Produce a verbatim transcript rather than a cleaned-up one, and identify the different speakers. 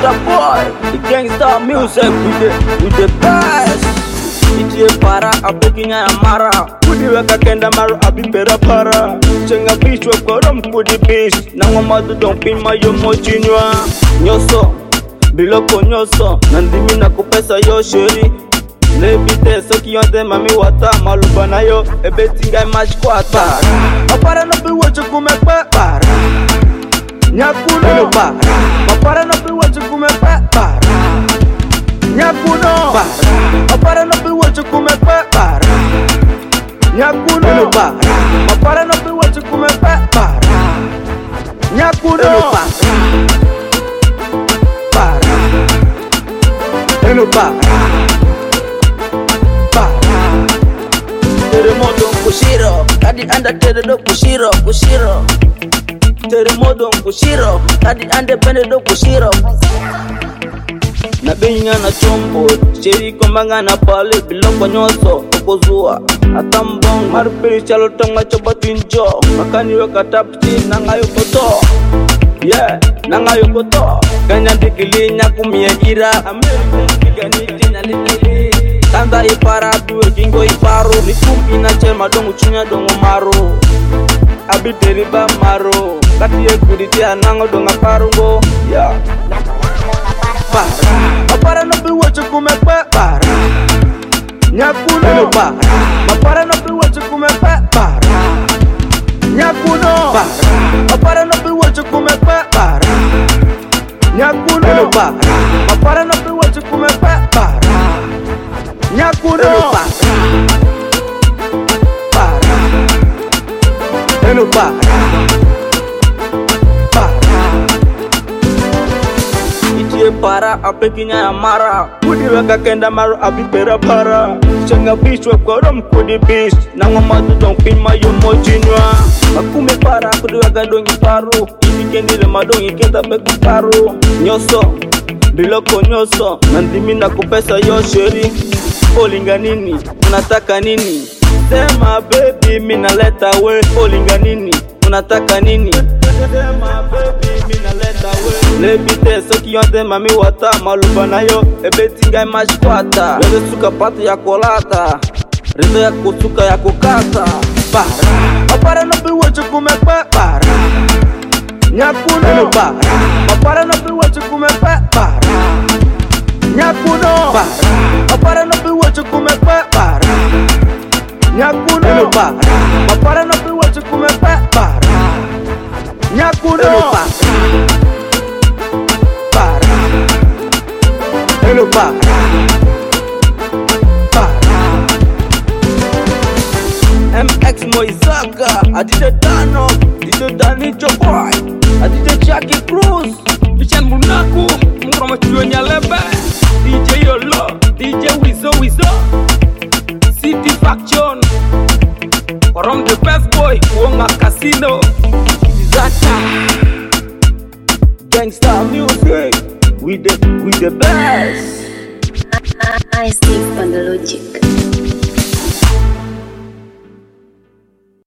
Speaker 1: Another boy, the gangsta music with the, with the best. Ije para, abekinya ya mara. Kudi weka kenda maru, abibera para. Chenga bishwa korom kudi bish. Nangwa madu dong pin mayo mochinywa. Nyoso, biloko nyoso. Nandimi na kupesa yo sheri. Lebite soki yonde mami wata. Maluba na yo, ebe tinga imash kwa ta. Apara no biwache kumekpe para. Nyakuno para. Apara no biwache kumekpe para. Nyakuno para. Apara no biwache kumekpe para. Nyakuno para. Apara no biwache kumekpe para. Nyakuno para. Para. Eno para. Terremoto kushiro, kadi anda tere do kushiro, kushiro. Terremoto kushiro, kadi anda pende do kushiro. Na benya na chombo, sheri kombanga na pale biloko nyoso, okozua. Atambong marpiri chalo tonga chobatinjo, makani weka tapti nangayo koto. Yeah, nangayo koto. Kanya dikili nyakumia ira, American kiganiti na litili. Tanda ipara duwe kingo iparu. Nikumbi na chema dongu chunya dongu maru. Abiteri ba maru. Kati ye kuditi anango donga parungo. Yeah. Para. Apara no biwache kumekpe para. Nyakuno para. Apara no biwache kumekpe para. Nyakuno para. Apara no biwache kumekpe para. Nyakuno para. Apara no biwache kumekpe para. Nyakuno para. Para. Eno para. Para. Ije para, apekinya ya mara. Kudi weka kenda maru, abibera para. Chenga bishwa korom kudi bish. Nangwa madu dong pin mayo mochinywa. Makume para, kudi weka dongi paru. Ibi kendile madongi kenda beku paru. Nyoso, biloko nyoso. Nandimi na kupesa yo sheri. Olinga nini, unataka nini? Sema baby, mina leta we. Olinga nini, unataka nini? Sema baby, mina leta we. Lebite soki yonde mami wata. Maluba na yo, ebe tinga imash kwata. Reze suka pati ya kolata. Reze ya kusuka ya kukata. Para. Apara no biwache kumekpe para. Nyakuno para. Apara no biwache kumekpe para. Nyakuno para. Apara no biwache kumekpe para. Nyakuno para. Apara no biwache kumekpe para. Nyakuno para. Para. Eno para. Para. M X Moizaga, Adide Dano, Adide Danicho Boy, Adide Jackie Cruz,
Speaker 2: Bichan Munaku, Mkroma Chuenya Lebe, D J Yolo, D J Wizo Wizo, City Faction, Korom the best boy, Wonga Casino,
Speaker 1: Zata, gangsta music, with the, with the best.
Speaker 3: I, I, I stick on the logic.